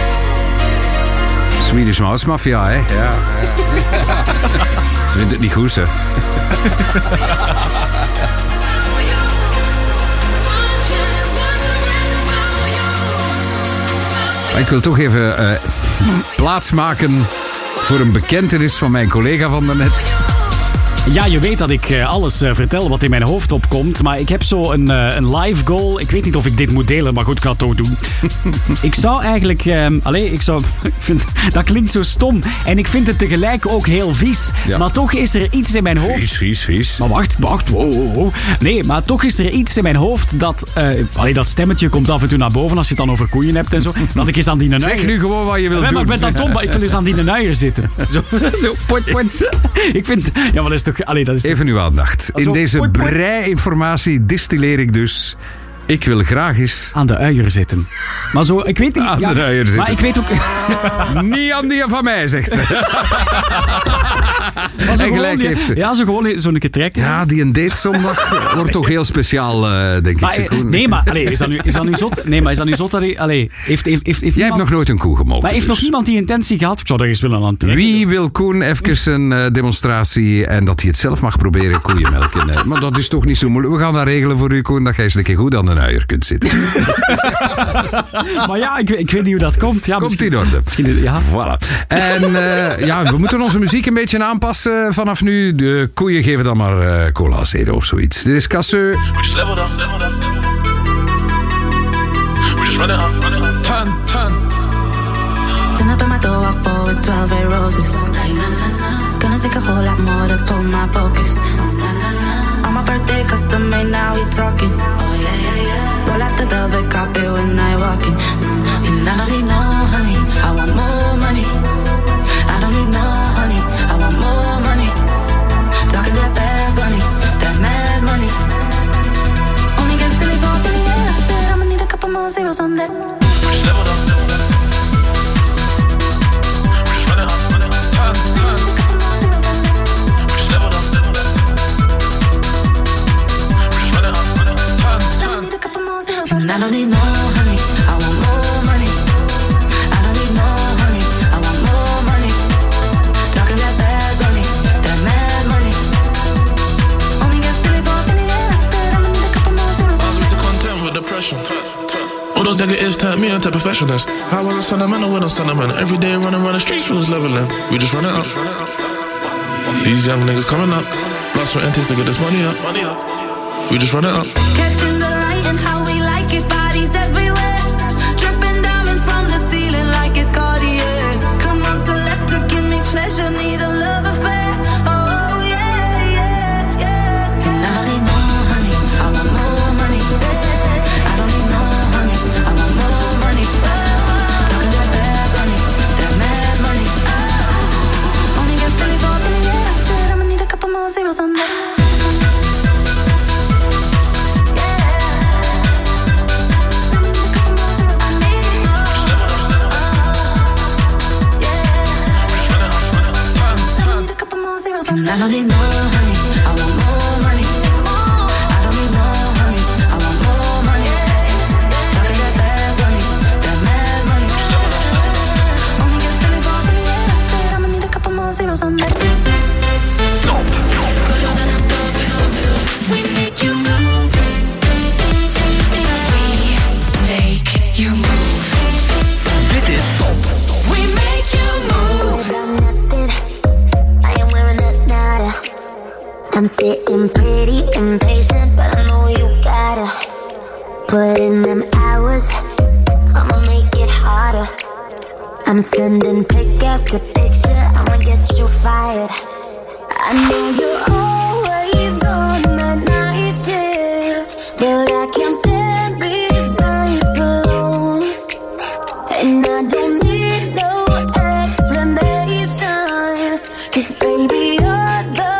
Swedish Mouse Mafia, hè? Ja. ja. Ze vindt het niet goed, hè? Ik wil toch even uh, plaatsmaken voor een bekentenis van mijn collega van daarnet. Ja, je weet dat ik uh, alles uh, vertel wat in mijn hoofd opkomt. Maar ik heb zo een, uh, een live goal. Ik weet niet of ik dit moet delen, maar goed, ik ga het toch doen. Ik zou eigenlijk... Uh, allee, ik zou... Ik vind, dat klinkt zo stom. En ik vind het tegelijk ook heel vies. Ja. Maar toch is er iets in mijn hoofd... Vies, vies, vies. Maar wacht, wacht. Wow, wow, wow. Nee, maar toch is er iets in mijn hoofd dat... Uh, allee, dat stemmetje komt af en toe naar boven als je het dan over koeien hebt en zo. Dat ik eens aan die nuier... Zeg nu gewoon wat je wilt ja, doen. Maar ik ben dan tom, maar ik wil eens aan die nuier zitten. Zo, zo, pot, pot. Ik vind... Ja, maar dat is toch... Allee, dat is Even uw aandacht. In deze brei-informatie distilleer ik dus... Ik wil graag eens... Aan de uier zitten. Maar zo, ik weet niet... Aan ja, de uier zitten. Maar ik weet ook... Niet aan die van mij, zegt ze. Maar zo en gelijk gewoon, heeft ze. Ja, zo gewoon zo'n keer trekken. Ja, die een date zondag wordt toch heel speciaal, uh, denk maar, ik. Nee, maar allee, is dat nu, is dat nu zot? Nee, maar is dat nu zot dat hij... Allee, heeft, heeft, heeft, heeft Jij niemand, hebt nog nooit een koe gemolken. Maar heeft dus. nog iemand die intentie gehad? Ik zou daar eens willen aan trekken. Wie wil Koen even een uh, demonstratie en dat hij het zelf mag proberen koeienmelken? Uh, maar dat is toch niet zo moeilijk. We gaan dat regelen voor u, Koen, dat jij eens een keer goed aan de uier kunt zitten. Maar ja, ik, ik weet niet hoe dat komt. Ja, komt in orde. Misschien, ja. Voilà. En uh, ja, we moeten onze muziek een beetje aanpassen vanaf nu. De koeien geven dan maar uh, cola zero of zoiets. Dit is Casseux. We just level up, level up. We just run it up, run it up. Turn, turn. Turn up at my door, I fall with twelve red roses. Gonna take a whole lot more to pull my focus. On my birthday, custom made, now we talking. Roll out the velvet carpet when I walk in. Mm. And I don't need no honey, I want more money. I don't need no honey, I want more money. Talking that bad money, that mad money. Only get silly for a billion, I said I'ma need a couple more zeros on that. Just level up, level up. We just run it up, run it up. Turn, turn. We just level up, level up. We just run it up, run it up. Turn, turn. And I don't need no honey, I want more money. I don't need no honey, I want more money. Talking that bad money, that mad money. Only get silly for a billion, I said I'ma need a couple more zeros. I was to content with depression. All those negatives turned me into a perfectionist. How was a sentimental with a sentiment? Every day running around the streets feels leveling. We just run it up. These young niggas coming up. Blood, sweat, and tears to get this money up. We just run it up. Catching the light and how we like it, bodies everywhere. Dripping diamonds from the ceiling like it's Cartier. Come on, selector, give me pleasure, need a love affair. Oh yeah, yeah, yeah. And I don't need no honey, I want more money. I don't need no honey, I want more money. Talking that bad money, that mad money. Only get silly for a billion, I said I'ma need a couple more zeros on that. And I don't need no honey, I want more money. I don't need no honey, I want more money. Talking that bad money, that mad money. Only get silly for a billion, I said I'ma need a couple more zeros on that. Top. We make you move. We make you move. Dit is Top. We make you move. I'm sitting pretty impatient, but I know you gotta put in them hours. I'ma make it harder. I'm sending pick after picture, I'ma get you fired. I know you're always on that night shift, but I can't stand these nights alone. And I don't need no explanation, 'cause baby you're the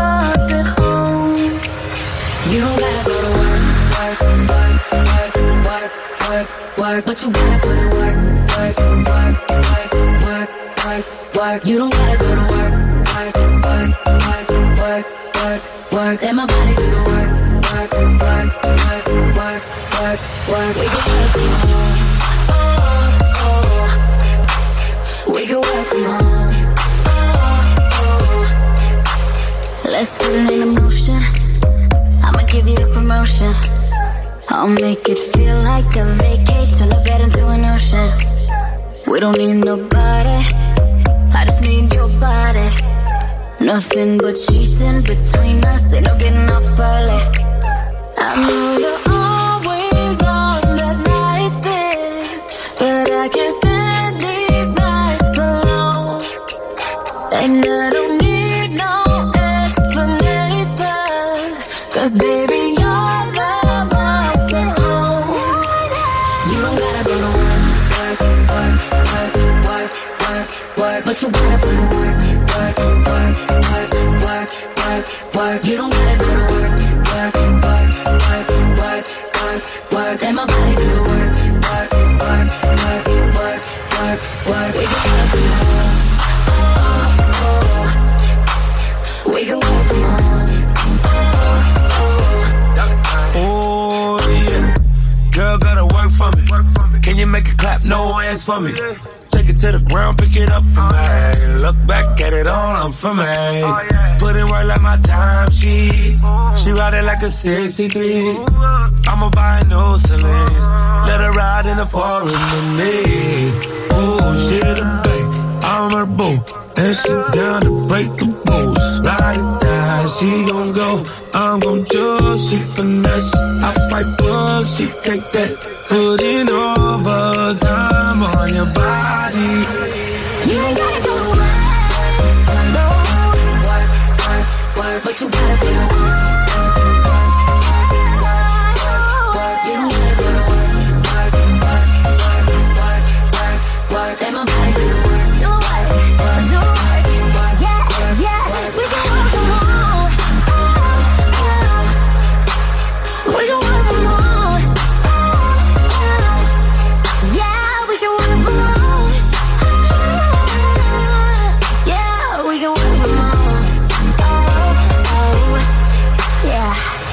you don't gotta go to work, work, work, work, work, work, work, but you gotta put in work, work, work, work, work, work, work. You don't gotta go to work, work, work, work, work, work, work. Let my body do the work, work, work, work, work, work, work. We can work from home, oh, oh. We can work from home, oh, oh. Let's put it in motion. I'ma give you a promotion. I'll make it feel like a vacate, turn the bed into an ocean. We don't need nobody, I just need your body. Nothing but cheating between us. Ain't no getting off early. I know you're always on the night shift, but I can't stand these nights alone. And I don't need no explanation, 'cause baby you're the boss at home. You don't gotta go to work, work, work, work, work, work, work, but you gotta put in work, work, work, work, work, work, work. You don't gotta go to work, work, work, work, work, work, work. Let my body do the work, work, work, work, work, work, work. We can work from home. Oh, oh. We can work from home. Oh, yeah. Girl, gotta work for me. Can you make it clap? No hands for me. Take it to the ground, pick it up for me. Look back at it all, I'm for me. Put it right like my time sheet. She ride it like a sixty-three. I'ma buy a new Celine. Let her ride in the foreign with me. Oh, she the bank, I'm her boo. And she down to break the rules. Ride it down, she gon' go. I'm gon' choose, she finesse. I fight book, she take that. Put in overtime on your body. You ain't gotta go to work, no. Work, work, work, but you gotta be at work. Work, you don't gotta go to work. Work, work, work, work, work, work. Let my body do the work. Do work, do work. Yeah, yeah, we can work from home. We can work from home. Yeah, we can work from home. Yeah, we can work from home. Oh, oh, yeah.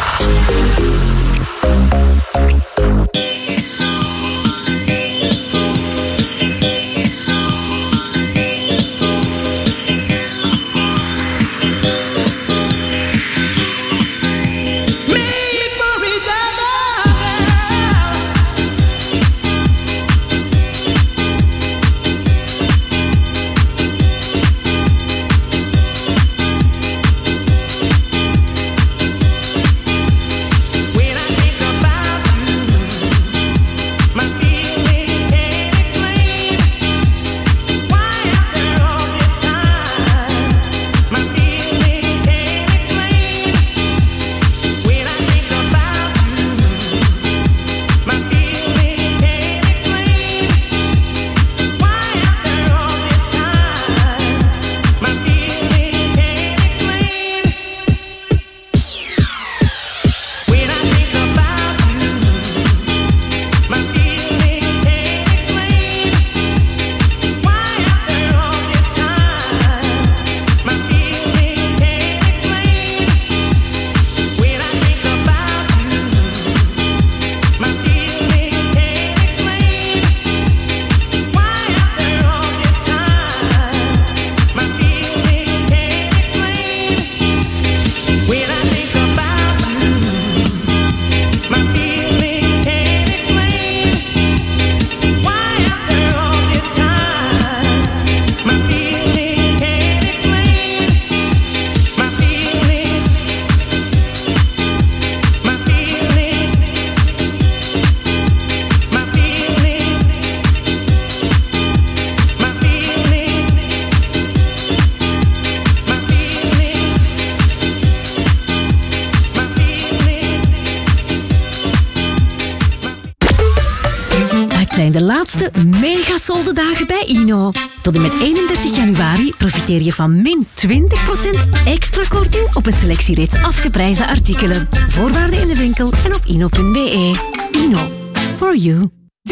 zijn de laatste mega-soldendagen bij Ino. Tot en met eenendertig januari profiteer je van min twintig procent extra korting op een selectie reeds afgeprijsde artikelen. Voorwaarden in de winkel en op ino punt be. Ino. For you. D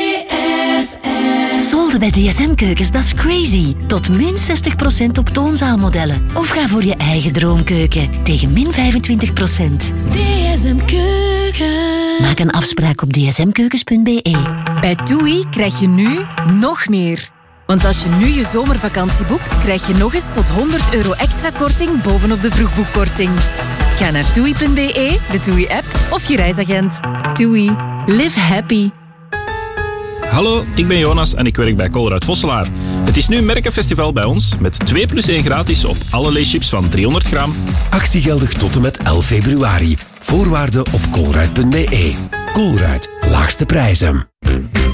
S M. Solden bij D S M-keukens, dat is crazy. Tot min zestig procent op toonzaalmodellen. Of ga voor je eigen droomkeuken tegen min vijfentwintig procent. D S M Keuken. Maak een afspraak op d s m keukens punt be. Bij TUI krijg je nu nog meer. Want als je nu je zomervakantie boekt, krijg je nog eens tot honderd euro extra korting bovenop de vroegboekkorting. Ga naar toei punt be, de TUI-app of je reisagent. TUI. Live happy. Hallo, ik ben Jonas en ik werk bij Colruyt Vosselaar. Het is nu Merkenfestival bij ons met twee plus één gratis op alle leeschips van driehonderd gram. Actie geldig tot en met elf februari. Voorwaarden op colruyt punt be. Colruyt, laagste prijzen.